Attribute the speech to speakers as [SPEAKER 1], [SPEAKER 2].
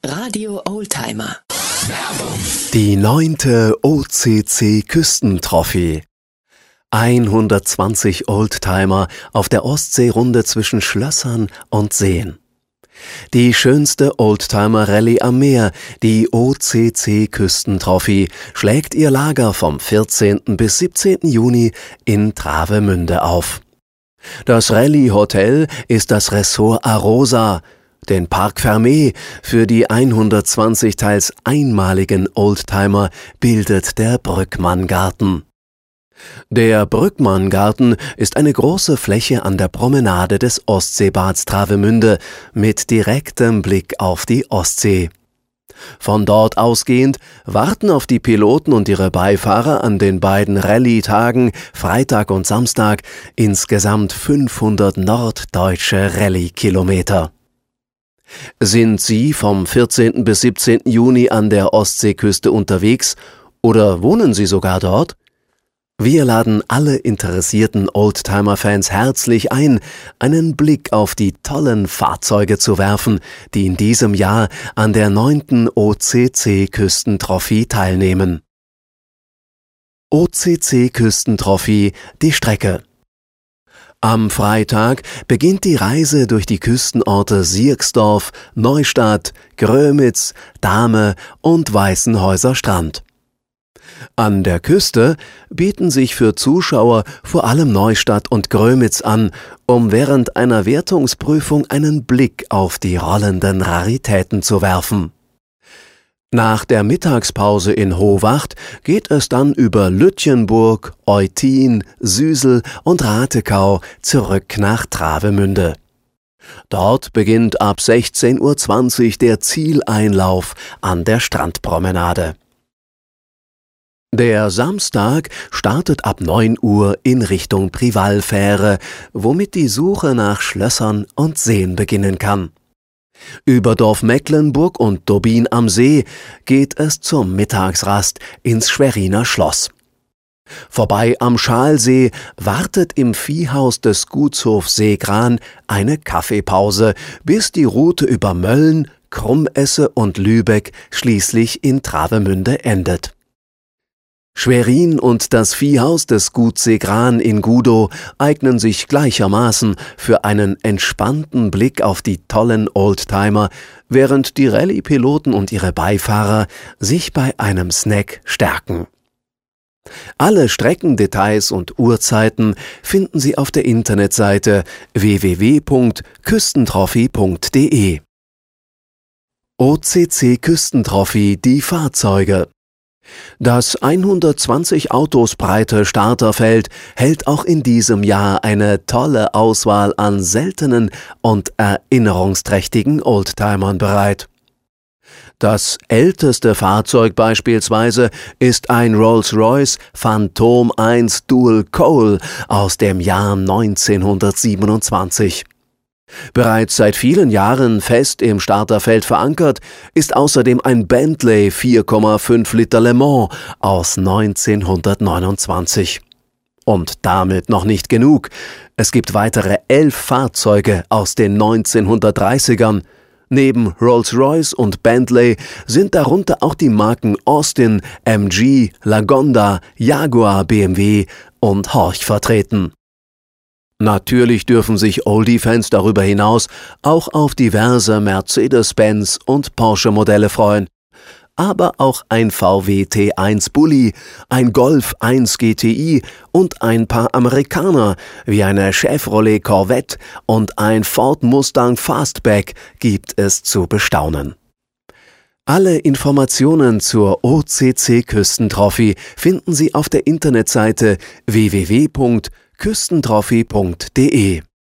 [SPEAKER 1] Radio Oldtimer.
[SPEAKER 2] Die 9. OCC Küstentrophy. 120 Oldtimer auf der Ostseerunde zwischen Schlössern und Seen. Die schönste Oldtimer-Rallye am Meer, die OCC Küstentrophy, schlägt ihr Lager vom 14. bis 17. Juni in Travemünde auf. Das Rallye-Hotel ist das Ressort Arosa. Den Parc Fermé für die 120 teils einmaligen Oldtimer bildet der Brückmanngarten. Der Brückmanngarten ist eine große Fläche an der Promenade des Ostseebads Travemünde mit direktem Blick auf die Ostsee. Von dort ausgehend warten auf die Piloten und ihre Beifahrer an den beiden Rallye-Tagen Freitag und Samstag insgesamt 500 norddeutsche Rallye-Kilometer. Sind Sie vom 14. bis 17. Juni an der Ostseeküste unterwegs oder wohnen Sie sogar dort? Wir laden alle interessierten Oldtimer-Fans herzlich ein, einen Blick auf die tollen Fahrzeuge zu werfen, die in diesem Jahr an der 9. OCC Küstentrophy teilnehmen. OCC Küstentrophy, die Strecke. Am Freitag beginnt die Reise durch die Küstenorte Sierksdorf, Neustadt, Grömitz, Dahme und Weißenhäuser Strand. An der Küste bieten sich für Zuschauer vor allem Neustadt und Grömitz an, um während einer Wertungsprüfung einen Blick auf die rollenden Raritäten zu werfen. Nach der Mittagspause in Hovacht geht es dann über Lütjenburg, Eutin, Süsel und Ratekau zurück nach Travemünde. Dort beginnt ab 16:20 Uhr der Zieleinlauf an der Strandpromenade. Der Samstag startet ab 9 Uhr in Richtung Privalfähre, womit die Suche nach Schlössern und Seen beginnen kann. Über Dorf Mecklenburg und Dobbin am See geht es zur Mittagsrast ins Schweriner Schloss. Vorbei am Schalsee wartet im Viehhaus des Gutshofs Seegran eine Kaffeepause, bis die Route über Mölln, Krummesse und Lübeck schließlich in Travemünde endet. Schwerin und das Viehhaus des Gut Seegran in Gudow eignen sich gleichermaßen für einen entspannten Blick auf die tollen Oldtimer, während die Rallye-Piloten und ihre Beifahrer sich bei einem Snack stärken. Alle Streckendetails und Uhrzeiten finden Sie auf der Internetseite www.küstentrophy.de. OCC Küstentrophy, die Fahrzeuge. Das 120 Autos breite Starterfeld hält auch in diesem Jahr eine tolle Auswahl an seltenen und erinnerungsträchtigen Oldtimern bereit. Das älteste Fahrzeug beispielsweise ist ein Rolls-Royce Phantom 1 Dual Coal aus dem Jahr 1927. Bereits seit vielen Jahren fest im Starterfeld verankert ist außerdem ein Bentley 4,5 Liter Le Mans aus 1929. Und damit noch nicht genug. Es gibt weitere 11 Fahrzeuge aus den 1930ern. Neben Rolls-Royce und Bentley sind darunter auch die Marken Austin, MG, Lagonda, Jaguar, BMW und Horch vertreten. Natürlich dürfen sich Oldie-Fans darüber hinaus auch auf diverse Mercedes-Benz- und Porsche-Modelle freuen. Aber auch ein VW T1 Bulli, ein Golf 1 GTI und ein paar Amerikaner wie eine Chevrolet Corvette und ein Ford Mustang Fastback gibt es zu bestaunen. Alle Informationen zur OCC Küstentrophy finden Sie auf der Internetseite www.küstentrophy.de.